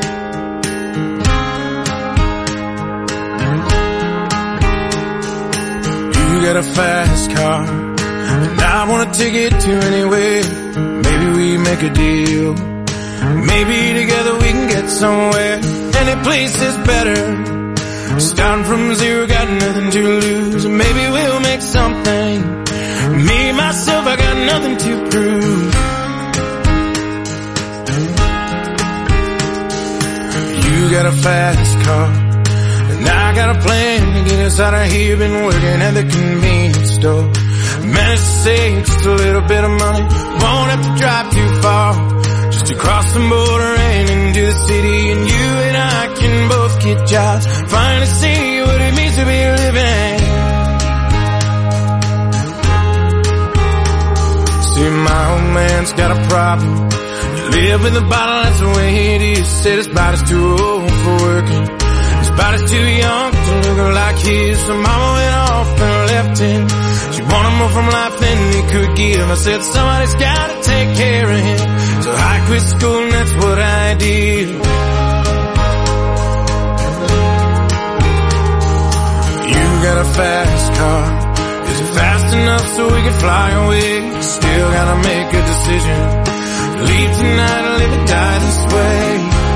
You got a fast car, and I wanna take it to anywhere. Maybe we make a deal. Maybe together we can get somewhere. Any place is better. Starting from zero, got nothing to lose. Maybe we'll make something. Me, myself, I got nothing to prove. You got a fast car, and I got a plan to get us out of here. Been working at the convenience store. Managed to save just a little bit of money. Won't have to drive too far, just to cross the border and into the city. And you and I can both get jobs, finally see what it means to be living. See, my old man's got a problem. You live in the bottle, that's the way it is. Said his body's too old for working, his body's too young to look like his. So mama went off and left him. She wanted more from life than he could give. I said somebody's gotta take care of him, so I quit school and that's what I did. You got a fast car, is it fast enough so we can fly away? Still gotta make a decision, leave tonight or live and die this way.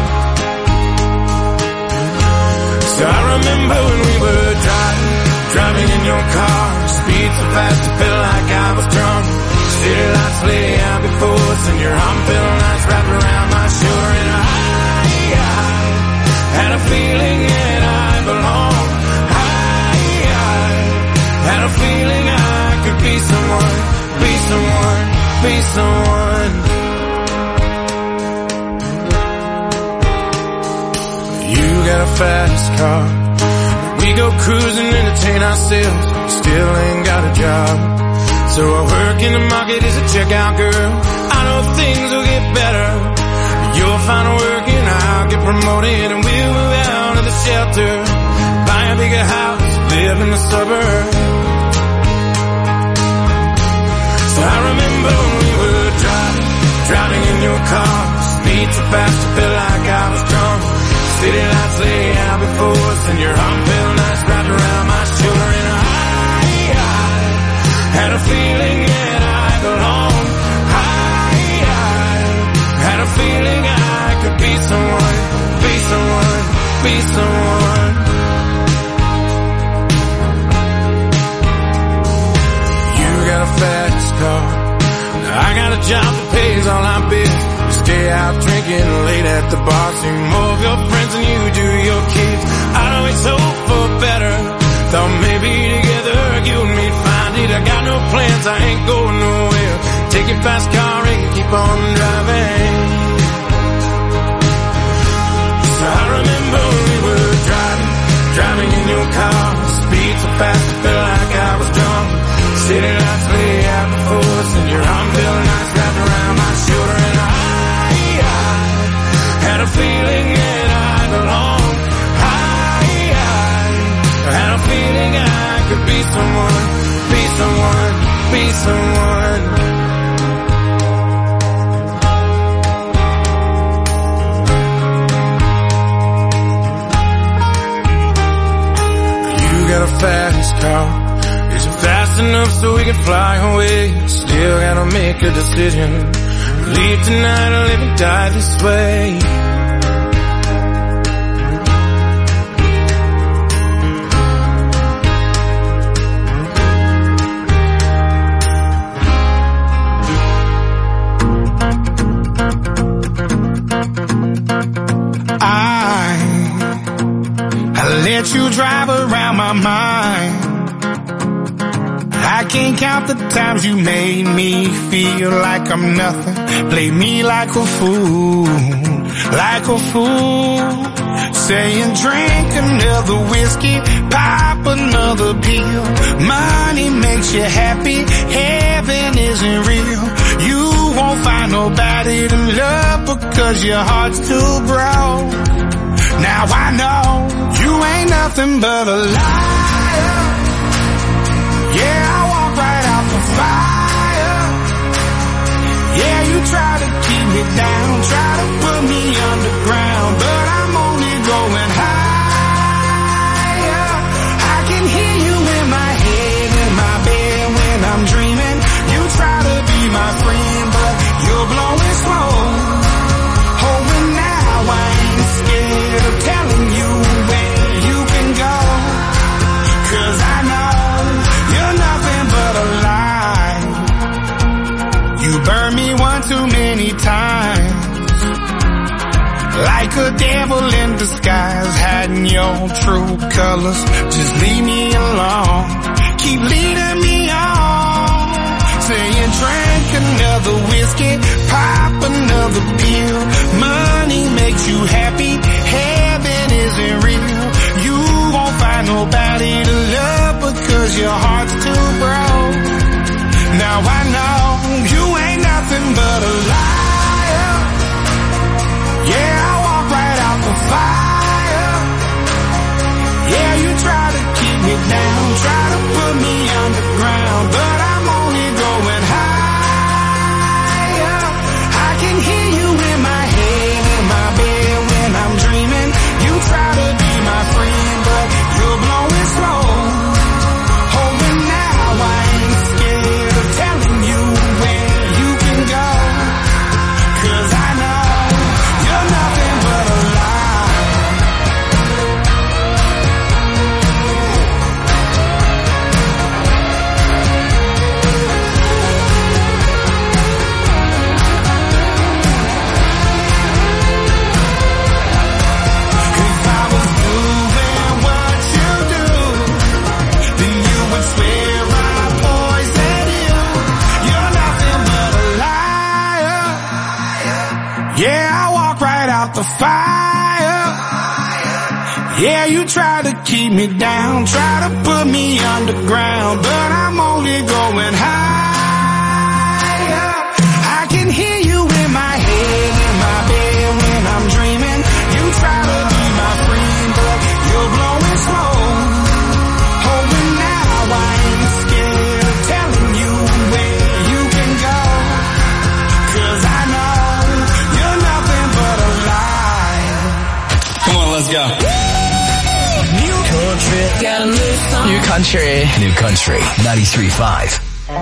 So I remember when we were driving, driving in your car, speed so fast it felt like I was drunk. City lights lay out before us and your arm felt nice wrapped around my shoulder. And I, I had a feeling that I belonged. I, I had a feeling I could be someone, be someone, be someone. You got a fast car, we go cruising, entertain ourselves. Still ain't got a job, so I work in the market as a checkout girl. I know things will get better. You'll find work and I'll get promoted, and we'll move out of the shelter, buy a bigger house, live in the suburbs. So I remember when we were driving, driving in your car, speed so fast it felt like I was drunk. City lights lay out before us and your arm felt nice wrapped around my shoulder. And I, I had a feeling that I belonged. I, I had a feeling I could be someone, be someone, be someone. You got a fast car, I got a job that pays all our bills. Stay out drinking late at the bar, see more of your friends than you do your kids. I'd always hope for better, thought maybe together you and me'd find it. I got no plans, I ain't going nowhere. Take your fast car and keep on driving. So I remember when we were driving, driving in your car, speed so fast it felt like I was drunk. City lights lay out before us and your arm felt nice wrapped around my shoulder. And I had a feeling that I belonged. I, I had a feeling I could be someone, be someone, be someone. You got a fast car, is it fast enough so we can fly away? Still gotta make a decision, leave tonight or live and die this way. I, I let you drive around my mind. I can't count the times you made me feel like I'm nothing. Play me like a fool, like a fool. Saying drink another whiskey, pop another pill. Money makes you happy, heaven isn't real. You won't find nobody to love because your heart's too broke. Now I know you ain't nothing but a liar. Yeah, I walk right out the fire. one too many times. Like a devil in disguise, hiding your true colors. Just leave me alone. Keep leading me on. Saying drink another whiskey, pop another pill. Money makes you happy, heaven isn't real. You won't find nobody to love because your heart's too broke. Now I know you ain't nothing but a liar. Yeah, I walk right out the fire. Yeah, you try to keep me down, try to put me underground, but I'm only going higher. I can hear you in my head, in my bed when I'm dreaming. You try to be my friend, but you're blowing slow. Oh, and now I ain't scared of telling you where you can go. Cause I know you're nothing but a lie. If I was doing what you do, then you would swear I poisoned you. You're nothing but a liar. Yeah, I walk right out the fire. Yeah, you try to keep me down, try to put me underground, but I'm only going higher. I can hear you in my head, in my bed when I'm dreaming. You try to be my friend, but you're blowing slow. Oh, and now I ain't scared of telling you where you can go. Cause I know you're nothing but a lie. Come on, let's go. New country, got a new song. New country. New country. ninety-three point five.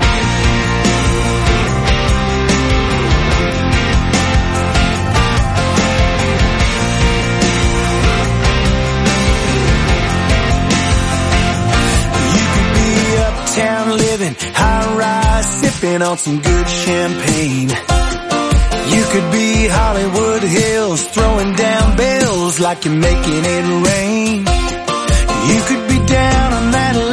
You could be uptown living, high rise, sipping on some good champagne. You could be Hollywood Hills, throwing down bills like you're making it rain. You could be down on that